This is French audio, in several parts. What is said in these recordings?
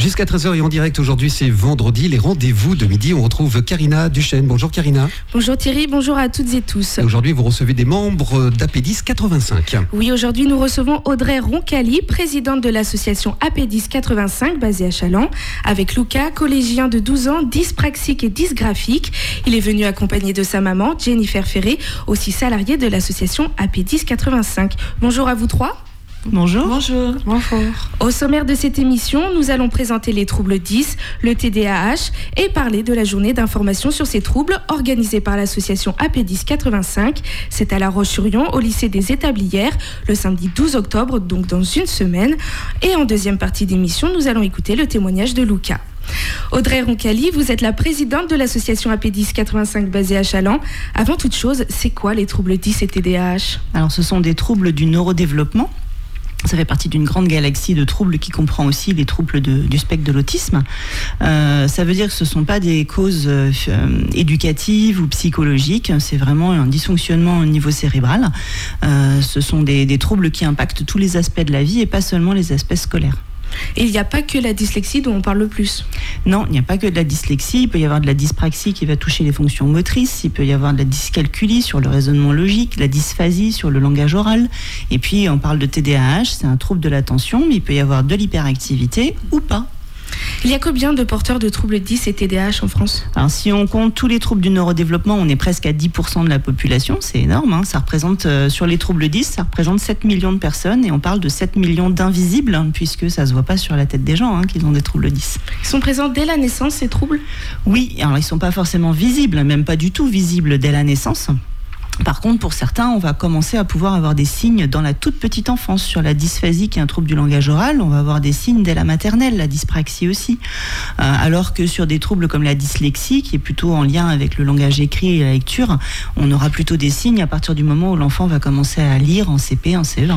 Jusqu'à 13h et en direct aujourd'hui, c'est vendredi, les rendez-vous de midi. On retrouve Karina Duchesne. Bonjour Karina. Bonjour Thierry, bonjour à toutes et tous. Et aujourd'hui, vous recevez des membres d'AP10 85. Oui, aujourd'hui, nous recevons Audrey Roncalli, présidente de l'association AP10 85, basée à Challans, avec Lucas, collégien de 12 ans, dyspraxique et dysgraphique. Il est venu accompagné de sa maman, Jennifer Ferré, aussi salariée de l'association AP10 85. Bonjour à vous trois. Bonjour. Bonjour. Bonjour. Au sommaire de cette émission, nous allons présenter les troubles 10, le TDAH et parler de la journée d'information sur ces troubles organisée par l'association AP10 85. C'est à La Roche-sur-Yon, au lycée des Établières, le samedi 12 octobre, donc dans une semaine. Et en deuxième partie d'émission, nous allons écouter le témoignage de Lucas. Audrey Roncalli, vous êtes la présidente de l'association AP10 85 basée à Challans. Avant toute chose, c'est quoi les troubles 10 et TDAH ? Alors, ce sont des troubles du neurodéveloppement. Ça fait partie d'une grande galaxie de troubles qui comprend aussi les troubles du spectre de l'autisme. Ça veut dire que ce ne sont pas des causes éducatives ou psychologiques, c'est vraiment un dysfonctionnement au niveau cérébral. Ce sont des troubles qui impactent tous les aspects de la vie et pas seulement les aspects scolaires. Et il n'y a pas que la dyslexie dont on parle le plus. Non, il n'y a pas que de la dyslexie. Il peut y avoir de la dyspraxie qui va toucher les fonctions motrices. Il peut y avoir de la dyscalculie sur le raisonnement logique, la dysphasie sur le langage oral. Et puis, on parle de TDAH, c'est un trouble de l'attention, mais il peut y avoir de l'hyperactivité ou pas. Il y a combien de porteurs de troubles 10 et TDAH en France ? Alors, si on compte tous les troubles du neurodéveloppement, on est presque à 10% de la population. C'est énorme. Hein. Ça représente, sur les troubles 10, ça représente 7 millions de personnes. Et on parle de 7 millions d'invisibles, hein, puisque ça ne se voit pas sur la tête des gens qu'ils ont des troubles 10. Ils sont présents dès la naissance, ces troubles ? Oui, alors ils ne sont pas forcément visibles, même pas du tout visibles dès la naissance. Par contre, pour certains, on va commencer à pouvoir avoir des signes dans la toute petite enfance. Sur la dysphasie, qui est un trouble du langage oral, on va avoir des signes dès la maternelle, la dyspraxie aussi. Alors que sur des troubles comme la dyslexie, qui est plutôt en lien avec le langage écrit et la lecture, on aura plutôt des signes à partir du moment où l'enfant va commencer à lire en CP, en CE1.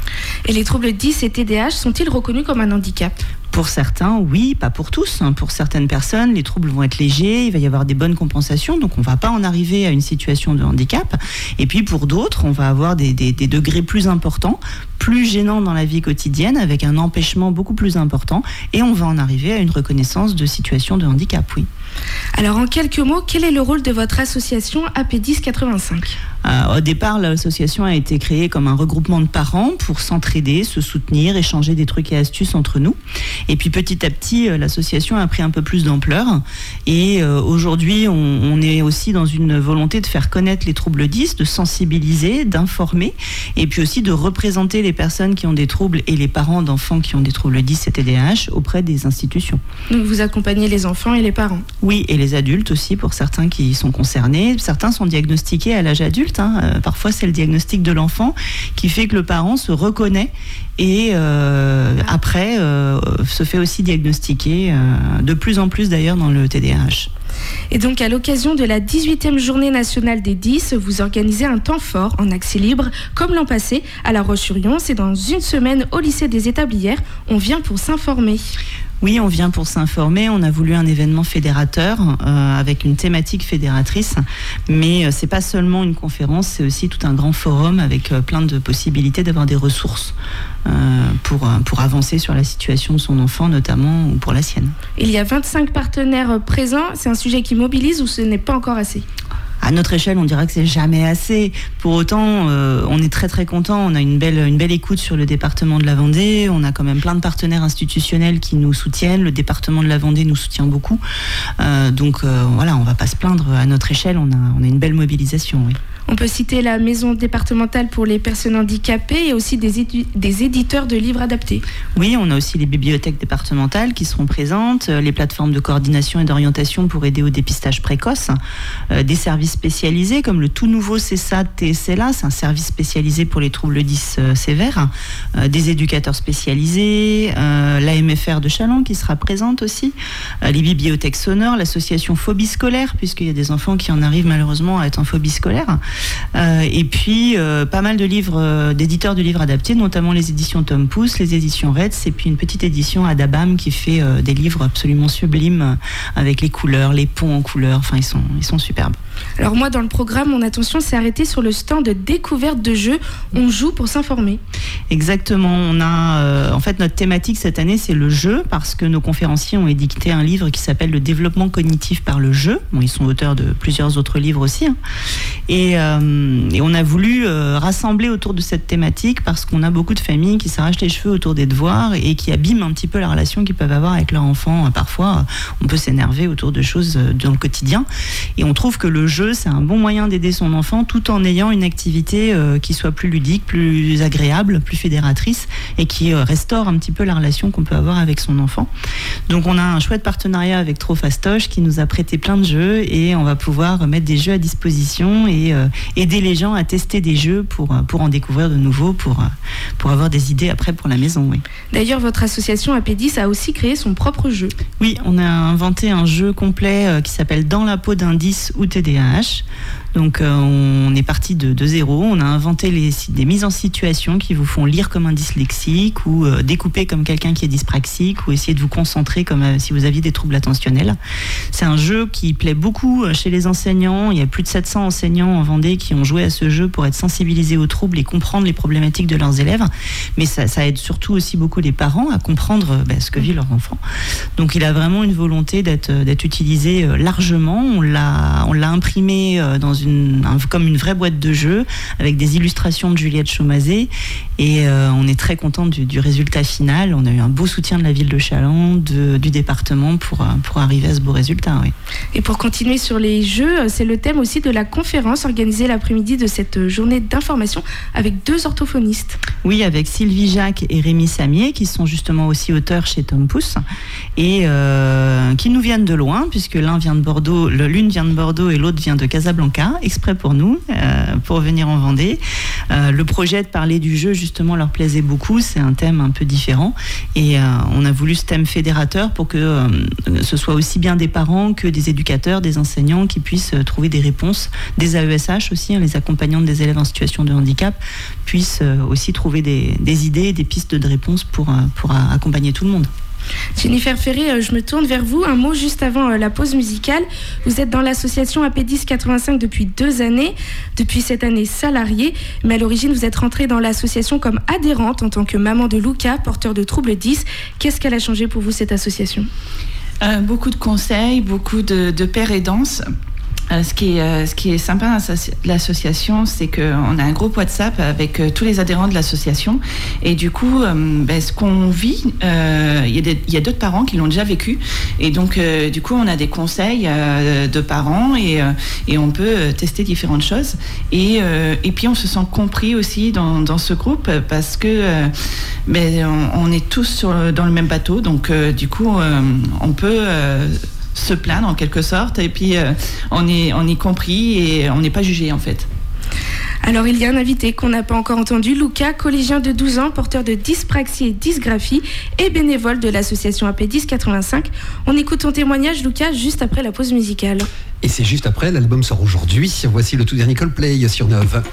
Et les troubles 10 et TDAH sont-ils reconnus comme un handicap ? Pour certains, oui, pas pour tous. Pour certaines personnes, les troubles vont être légers, il va y avoir des bonnes compensations, donc on ne va pas en arriver à une situation de handicap. Et puis pour d'autres, on va avoir des degrés plus importants, plus gênants dans la vie quotidienne, avec un empêchement beaucoup plus important, et on va en arriver à une reconnaissance de situation de handicap, oui. Alors en quelques mots, quel est le rôle de votre association AP10 85 ? Au départ, l'association a été créée comme un regroupement de parents pour s'entraider, se soutenir, échanger des trucs et astuces entre nous. Et puis petit à petit, l'association a pris un peu plus d'ampleur. Et aujourd'hui, on est aussi dans une volonté de faire connaître les troubles 10, de sensibiliser, d'informer, et puis aussi de représenter les personnes qui ont des troubles et les parents d'enfants qui ont des troubles 10 et TDAH auprès des institutions. Donc vous accompagnez les enfants et les parents ? Oui, et les adultes aussi, pour certains qui sont concernés. Certains sont diagnostiqués à l'âge adulte. Parfois, c'est le diagnostic de l'enfant qui fait que le parent se reconnaît et après se fait aussi diagnostiquer, de plus en plus d'ailleurs dans le TDAH. Et donc à l'occasion de la 18e journée nationale des 10, vous organisez un temps fort en accès libre, comme l'an passé à La Roche-sur-Yon. C'est dans une semaine au lycée des Établières. On vient pour s'informer. Oui, on vient pour s'informer. On a voulu un événement fédérateur avec une thématique fédératrice. Mais c'est pas seulement une conférence, c'est aussi tout un grand forum avec plein de possibilités d'avoir des ressources pour avancer sur la situation de son enfant, notamment, ou pour la sienne. Il y a 25 partenaires présents. C'est un sujet qui mobilise ou ce n'est pas encore assez ? À notre échelle, on dira que c'est jamais assez. Pour autant, on est très très content. On a une belle écoute sur le département de la Vendée. On a quand même plein de partenaires institutionnels qui nous soutiennent. Le département de la Vendée nous soutient beaucoup. Donc voilà, on va pas se plaindre. À notre échelle, on a une belle mobilisation. Oui. On peut citer la maison départementale pour les personnes handicapées et aussi des éditeurs de livres adaptés. Oui, on a aussi les bibliothèques départementales qui seront présentes, les plateformes de coordination et d'orientation pour aider au dépistage précoce, des services spécialisés comme le tout nouveau CESA TSLA, c'est un service spécialisé pour les troubles 10 sévères, des éducateurs spécialisés, l'AMFR de Challans qui sera présente aussi, les bibliothèques sonores, l'association Phobie scolaire, puisqu'il y a des enfants qui en arrivent malheureusement à être en phobie scolaire. Et puis pas mal de livres, d'éditeurs de livres adaptés, notamment les éditions Tom Pouce, les éditions Retz, et puis une petite édition Adabam qui fait des livres absolument sublimes avec les couleurs, les ponts en couleurs. Enfin, ils sont superbes. Alors moi, dans le programme, mon attention s'est arrêtée sur le stand de découverte de jeux. On joue pour s'informer. Exactement. On a, en fait, notre thématique cette année, c'est le jeu, parce que nos conférenciers ont édicté un livre qui s'appelle Le développement cognitif par le jeu. Bon, ils sont auteurs de plusieurs autres livres aussi. Hein. Et on a voulu rassembler autour de cette thématique parce qu'on a beaucoup de familles qui s'arrachent les cheveux autour des devoirs et qui abîment un petit peu la relation qu'ils peuvent avoir avec leur enfant. Parfois, on peut s'énerver autour de choses dans le quotidien. Et on trouve que le jeu, c'est un bon moyen d'aider son enfant tout en ayant une activité qui soit plus ludique, plus agréable, plus fédératrice et qui restaure un petit peu la relation qu'on peut avoir avec son enfant. Donc on a un chouette partenariat avec Trop Fastoche qui nous a prêté plein de jeux et on va pouvoir mettre des jeux à disposition et aider les gens à tester des jeux pour en découvrir de nouveaux, pour avoir des idées après pour la maison. Oui. D'ailleurs, votre association AP10 a aussi créé son propre jeu. Oui, on a inventé un jeu complet qui s'appelle Dans la peau d'un 10 ou TDAH. Donc on est parti de zéro, on a inventé des mises en situation qui vous font lire comme un dyslexique ou découper comme quelqu'un qui est dyspraxique ou essayer de vous concentrer comme si vous aviez des troubles attentionnels. C'est un jeu qui plaît beaucoup chez les enseignants, il y a plus de 700 enseignants en Vendée qui ont joué à ce jeu pour être sensibilisés aux troubles et comprendre les problématiques de leurs élèves, mais ça aide surtout aussi beaucoup les parents à comprendre ce que vit leur enfant. Donc il a vraiment une volonté d'être utilisé largement, on l'a imprimé comme une vraie boîte de jeu avec des illustrations de Juliette Chaumazé et on est très content du résultat final. On a eu un beau soutien de la ville de Challans, du département pour arriver à ce beau résultat. Oui. Et pour continuer sur les jeux, c'est le thème aussi de la conférence organisée l'après-midi de cette journée d'information avec 2 orthophonistes. Oui, avec Sylvie Jacques et Rémi Samier qui sont justement aussi auteurs chez Tom Pouce et qui nous viennent de loin puisque l'une vient de Bordeaux et l'autre vient de Casablanca, exprès pour nous, pour venir en Vendée. Le projet de parler du jeu, justement, leur plaisait beaucoup. C'est un thème un peu différent. Et on a voulu ce thème fédérateur pour que ce soit aussi bien des parents que des éducateurs, des enseignants qui puissent trouver des réponses. Des AESH aussi, les accompagnantes des élèves en situation de handicap, puissent aussi trouver des idées, des pistes de réponses pour accompagner tout le monde. Jennifer Ferré, je me tourne vers vous. Un mot juste avant la pause musicale. Vous êtes dans l'association AP10 85 depuis 2 années, depuis cette année salariée, mais à l'origine vous êtes rentrée dans l'association comme adhérente en tant que maman de Lucas, porteur de troubles 10. Qu'est-ce qu'elle a changé pour vous cette association ? Beaucoup de conseils, beaucoup de pères aidants. Ce qui est sympa dans l'association, c'est qu'on a un groupe WhatsApp avec tous les adhérents de l'association. Et du coup, ce qu'on vit, il y a d'autres parents qui l'ont déjà vécu. Et donc, du coup, on a des conseils de parents et on peut tester différentes choses. Et puis, on se sent compris aussi dans ce groupe parce que on est tous dans le même bateau. Donc, du coup, on peut... se plaindre en quelque sorte et puis on est compris et on n'est pas jugé en fait. Alors il y a un invité qu'on n'a pas encore entendu, Lucas, collégien de 12 ans, porteur de dyspraxie et dysgraphie et bénévole de l'association AP10 85. On écoute ton témoignage, Lucas, juste après la pause musicale. Et c'est juste après, l'album sort aujourd'hui. Voici le tout dernier Coldplay sur Neuve.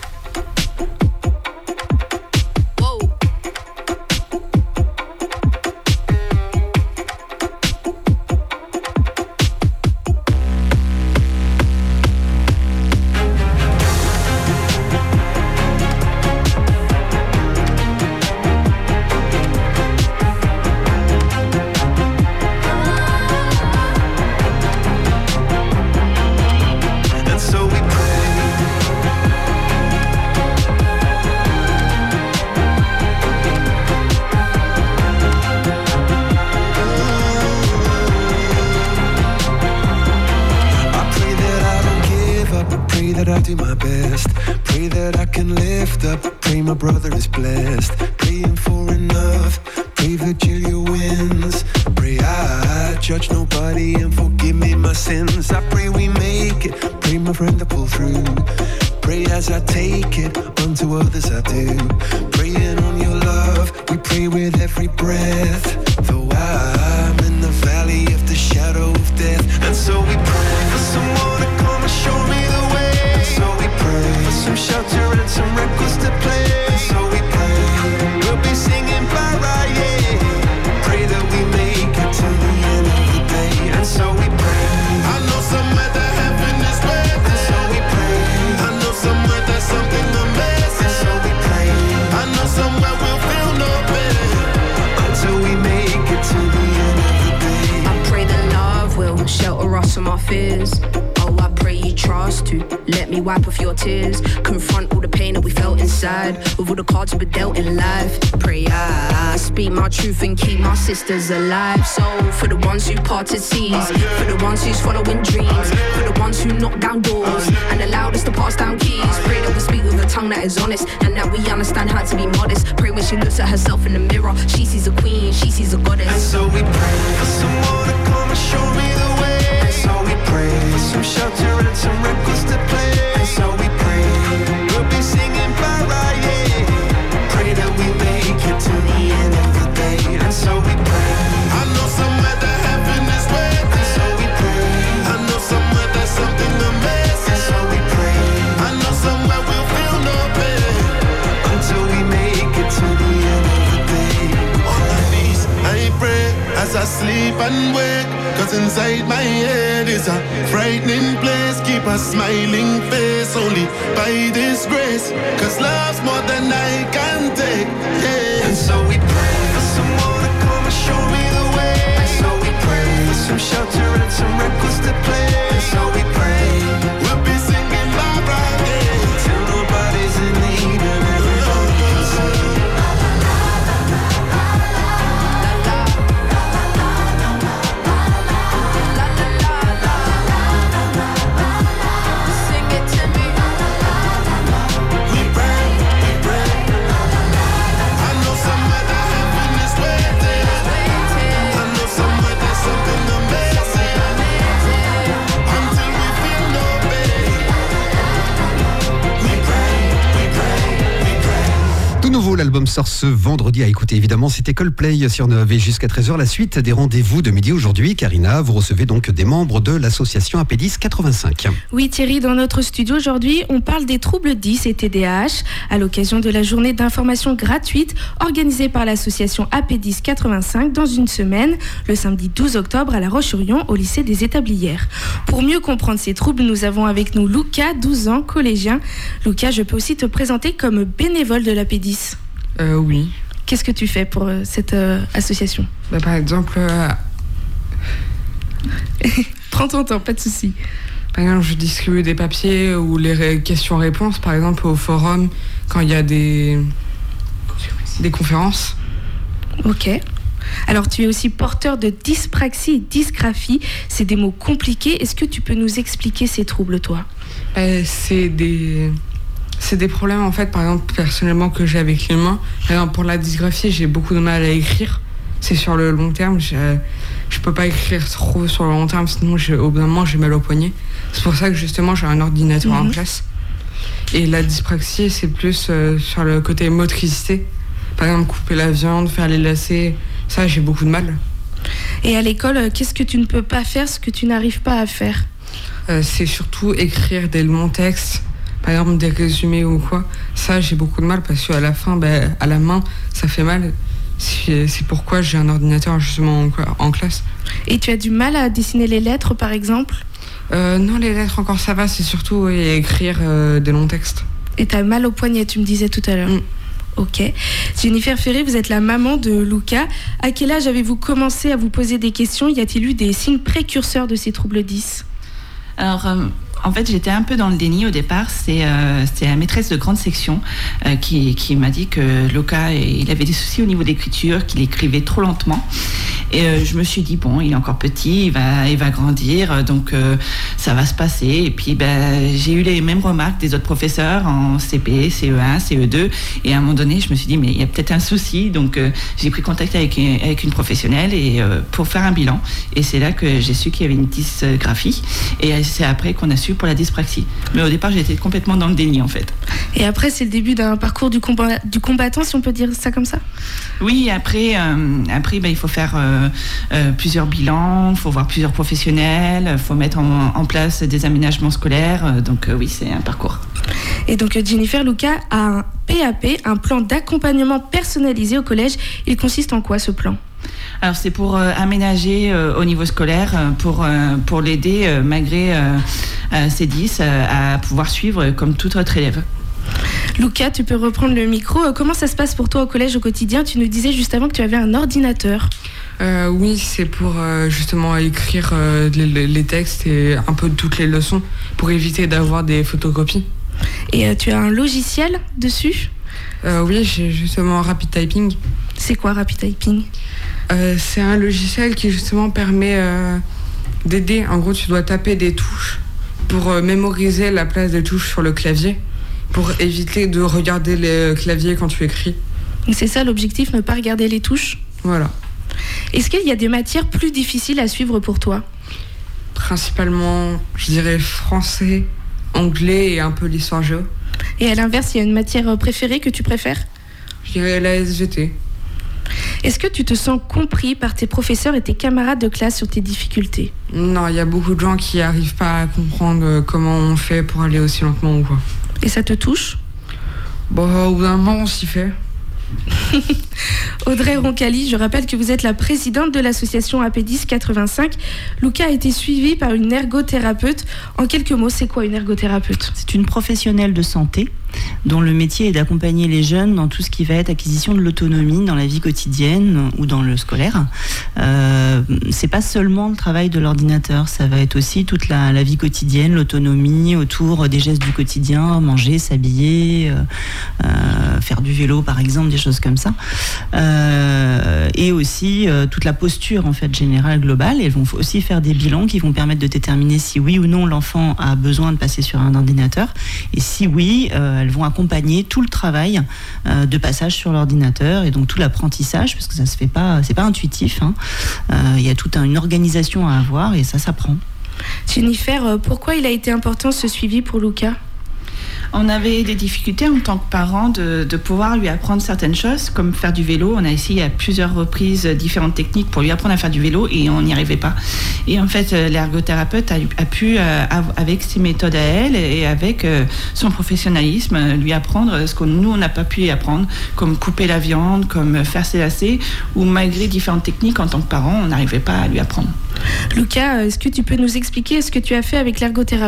do my best. Pray that I can lift up. Pray my brother is blessed. Praying for enough. Pray Virgilia wins. Pray I judge nobody and forgive me my sins. I pray we make it. Pray my friend to pull through. Pray as I take it, unto others I do. Praying on your love, we pray with every breath. Though I'm in the valley of the shadow of death. And so we pray for someone to come and show me the way. And so we pray for shelter us from our fears. Oh, I pray you trust to let me wipe off your tears. Confront all the pain that we felt inside with all the cards we were dealt in life. Pray I speak my truth and keep my sisters alive. So for the ones who parted seas, for the ones who's following dreams, for the ones who knock down doors and allowed us to pass down keys. Pray that we speak with a tongue that is honest and that we understand how to be modest. Pray when she looks at herself in the mirror, she sees a queen, she sees a goddess. And so we pray for someone to come and show me the way. And so we pray for some shelter and some records to play. And so we pray we'll be singing para, yeah. Pray that we make it to the end of the day. And so we pray. I know somewhere that heaven is waiting. And so we pray. I know somewhere there's something amazing. And so we pray. I know somewhere we'll feel no pain until we make it to the end of the day. On my knees, I pray as I sleep and wake. Cause inside my head is a frightening place. Keep a smiling face only by this grace. Cause love's more than I can take, yeah. And so we pray for someone to come and show me the way. And so we pray for some shelter and some records to play. And so we pray we'll be singing Barbara, yeah. Till nobody's in need and everybody can sing. L'album sort ce vendredi à écouter. Évidemment, c'était Coldplay sur Neuve et jusqu'à 13h. La suite des rendez-vous de midi aujourd'hui. Karina, vous recevez donc des membres de l'association AP10 85. Oui Thierry, dans notre studio aujourd'hui, on parle des troubles 10 et TDAH à l'occasion de la journée d'information gratuite organisée par l'association AP10 85 dans une semaine, le samedi 12 octobre à La Roche-sur-Yon au lycée des Établières. Pour mieux comprendre ces troubles, nous avons avec nous Lucas, 12 ans, collégien. Lucas, je peux aussi te présenter comme bénévole de l'AP10. Oui. Qu'est-ce que tu fais pour cette association ? Par exemple... Prends ton temps, pas de souci. Par exemple, je distribue des papiers ou les questions-réponses, par exemple, au forum, quand il y a des conférences. Ok. Alors, tu es aussi porteur de dyspraxie et dysgraphie. C'est des mots compliqués. Est-ce que tu peux nous expliquer ces troubles, toi ? C'est des problèmes, en fait, par exemple, personnellement, que j'ai avec les mains. Par exemple, pour la dysgraphie, j'ai beaucoup de mal à écrire. C'est sur le long terme. Je peux pas écrire trop sur le long terme, sinon, au bout d'un moment, j'ai mal au poignet. C'est pour ça que, justement, j'ai un ordinateur en classe. Et la dyspraxie, c'est plus sur le côté motricité. Par exemple, couper la viande, faire les lacets. Ça, j'ai beaucoup de mal. Et à l'école, qu'est-ce que tu ne peux pas faire, ce que tu n'arrives pas à faire ? C'est surtout écrire des longs textes. Par exemple, des résumés ou quoi. Ça, j'ai beaucoup de mal parce qu'à la fin, à la main, ça fait mal. C'est pourquoi j'ai un ordinateur justement en classe. Et tu as du mal à dessiner les lettres, par exemple ? Non, les lettres encore ça va. C'est surtout écrire des longs textes. Et tu as mal au poignet, tu me disais tout à l'heure. Ok. Jennifer Ferré, vous êtes la maman de Lucas. À quel âge avez-vous commencé à vous poser des questions ? Y a-t-il eu des signes précurseurs de ces troubles 10 ? Alors... En fait, j'étais un peu dans le déni au départ. C'est la maîtresse de grande section qui m'a dit que Lucas, il avait des soucis au niveau d'écriture, qu'il écrivait trop lentement. Et je me suis dit, bon, il est encore petit, il va grandir, donc ça va se passer. Et puis, j'ai eu les mêmes remarques des autres professeurs en CP, CE1, CE2. Et à un moment donné, je me suis dit, mais il y a peut-être un souci. Donc, j'ai pris contact avec une professionnelle pour faire un bilan. Et c'est là que j'ai su qu'il y avait une dysgraphie. Et c'est après qu'on a su pour la dyspraxie. Mais au départ, j'étais complètement dans le déni, en fait. Et après, c'est le début d'un parcours du combattant, si on peut dire ça comme ça ? Oui, après il faut faire plusieurs bilans, il faut voir plusieurs professionnels, il faut mettre en place des aménagements scolaires. Donc oui, c'est un parcours. Et donc Jennifer, Lucas a un PAP, un plan d'accompagnement personnalisé au collège. Il consiste en quoi ce plan ? Alors c'est pour aménager au niveau scolaire, pour l'aider malgré ses 10 à pouvoir suivre comme tout autre élève. Lucas, tu peux reprendre le micro. Comment ça se passe pour toi au collège au quotidien ? Tu nous disais juste avant que tu avais un ordinateur. Oui, c'est pour justement écrire les textes et un peu toutes les leçons pour éviter d'avoir des photocopies. Et tu as un logiciel dessus ? Oui, j'ai justement Rapid Typing. C'est quoi Rapid Typing ? C'est un logiciel qui justement permet d'aider. En gros, tu dois taper des touches pour mémoriser la place des touches sur le clavier, pour éviter de regarder les claviers quand tu écris. Et c'est ça l'objectif, ne pas regarder les touches ? Voilà. Est-ce qu'il y a des matières plus difficiles à suivre pour toi ? Principalement, je dirais français, anglais et un peu l'histoire géo. Et à l'inverse, il y a une matière préférée que tu préfères ? Je dirais la SVT. Est-ce que tu te sens compris par tes professeurs et tes camarades de classe sur tes difficultés ? Non, il y a beaucoup de gens qui n'arrivent pas à comprendre comment on fait pour aller aussi lentement ou quoi. Et ça te touche ? Bon, au bout d'un moment, on s'y fait. Audrey Roncalli, je rappelle que vous êtes la présidente de l'association AP10 85. Luca a été suivi par une ergothérapeute. En quelques mots, c'est quoi une ergothérapeute ? C'est une professionnelle de santé dont le métier est d'accompagner les jeunes dans tout ce qui va être acquisition de l'autonomie dans la vie quotidienne ou dans le scolaire. C'est pas seulement le travail de l'ordinateur, ça va être aussi toute la vie quotidienne, l'autonomie autour des gestes du quotidien, manger, s'habiller, faire du vélo par exemple, des choses comme ça. Et aussi toute la posture en fait générale globale. Elles vont aussi faire des bilans qui vont permettre de déterminer si oui ou non l'enfant a besoin de passer sur un ordinateur, et si oui, elles vont accompagner tout le travail de passage sur l'ordinateur et donc tout l'apprentissage, parce que ça se fait pas, c'est pas intuitif, hein. Il y a toute une organisation à avoir et ça s'apprend. Jennifer, pourquoi il a été important ce suivi pour Luca ? On avait des difficultés en tant que parents de pouvoir lui apprendre certaines choses, comme faire du vélo. On a essayé à plusieurs reprises différentes techniques pour lui apprendre à faire du vélo et on n'y arrivait pas. Et en fait, l'ergothérapeute a pu, avec ses méthodes à elle et avec son professionnalisme, lui apprendre ce que nous, on n'a pas pu apprendre, comme couper la viande, comme faire ses lacets, ou malgré différentes techniques, en tant que parent, on n'arrivait pas à lui apprendre. Luca, est-ce que tu peux nous expliquer ce que tu as fait avec l'ergothérapeute ?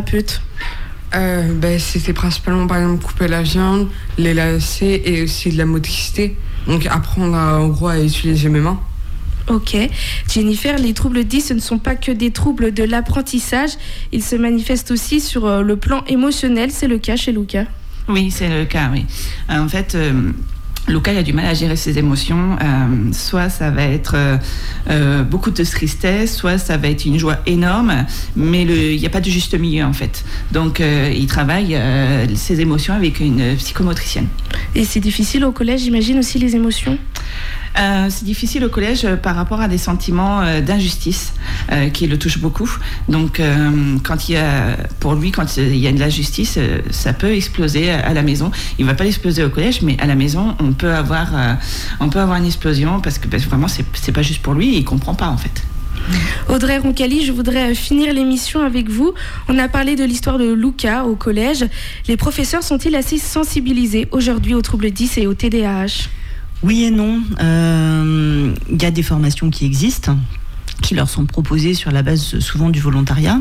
C'était principalement par exemple couper la viande, les lacets et aussi de la motricité. Donc apprendre en gros à utiliser mes mains. Ok. Jennifer, les troubles 10, ce ne sont pas que des troubles de l'apprentissage, ils se manifestent aussi sur le plan émotionnel. C'est le cas chez Luca ? Oui, c'est le cas, oui. En fait... Luca, il a du mal à gérer ses émotions. Soit ça va être beaucoup de tristesse, soit ça va être une joie énorme, mais il n'y a pas de juste milieu en fait. Donc il travaille ses émotions avec une psychomotricienne. Et c'est difficile au collège, j'imagine aussi les émotions ? C'est difficile au collège par rapport à des sentiments d'injustice qui le touchent beaucoup. Donc, quand il y a de l'injustice, ça peut exploser à la maison. Il ne va pas exploser au collège, mais à la maison, on peut avoir une explosion parce que vraiment, c'est pas juste pour lui et il ne comprend pas en fait. Audrey Roncalli, je voudrais finir l'émission avec vous. On a parlé de l'histoire de Luca au collège. Les professeurs sont-ils assez sensibilisés aujourd'hui aux troubles 10 et au TDAH ? Oui et non. Il y a des formations qui existent, qui leur sont proposées sur la base souvent du volontariat.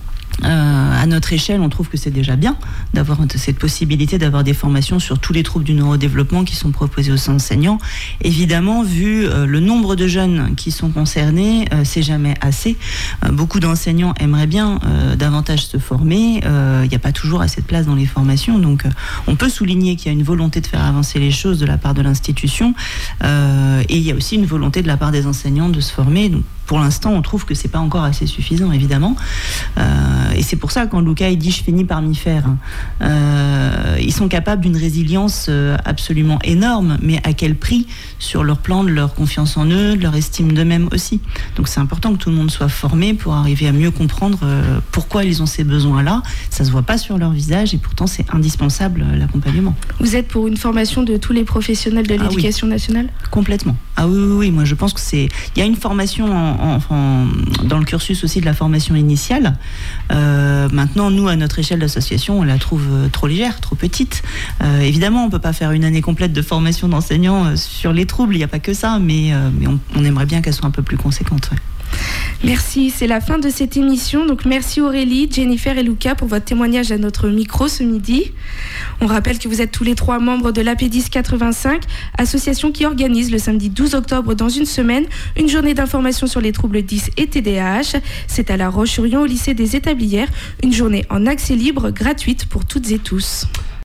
À notre échelle, on trouve que c'est déjà bien d'avoir cette possibilité d'avoir des formations sur tous les troubles du neurodéveloppement qui sont proposés aux enseignants. Évidemment, vu le nombre de jeunes qui sont concernés, c'est jamais assez. Beaucoup d'enseignants aimeraient bien davantage se former. Il n'y a pas toujours assez de place dans les formations. Donc, on peut souligner qu'il y a une volonté de faire avancer les choses de la part de l'institution. Et il y a aussi une volonté de la part des enseignants de se former. Donc, pour l'instant, on trouve que c'est pas encore assez suffisant, évidemment. Et c'est pour ça, quand Luca dit « je finis par m'y faire », ils sont capables d'une résilience absolument énorme, mais à quel prix sur leur plan de leur confiance en eux, de leur estime d'eux-mêmes aussi. Donc c'est important que tout le monde soit formé pour arriver à mieux comprendre pourquoi ils ont ces besoins-là. Ça se voit pas sur leur visage et pourtant c'est indispensable l'accompagnement. Vous êtes pour une formation de tous les professionnels de l'éducation nationale ? Complètement. Ah oui, moi je pense que il y a une formation dans le cursus aussi de la formation initiale. Maintenant, nous, à notre échelle d'association, on la trouve trop légère, trop petite. Évidemment, on ne peut pas faire une année complète de formation d'enseignants sur les troubles, il n'y a pas que ça, mais on aimerait bien qu'elle soit un peu plus conséquente. Ouais. Merci, c'est la fin de cette émission. Donc merci Aurélie, Jennifer et Lucas pour votre témoignage à notre micro ce midi. On rappelle que vous êtes tous les 3 membres de l'AP10 85, association qui organise le samedi 12 octobre dans une semaine une journée d'information sur les troubles 10 et TDAH. C'est à La Roche-sur-Yon au lycée des Établières, une journée en accès libre gratuite pour toutes et tous.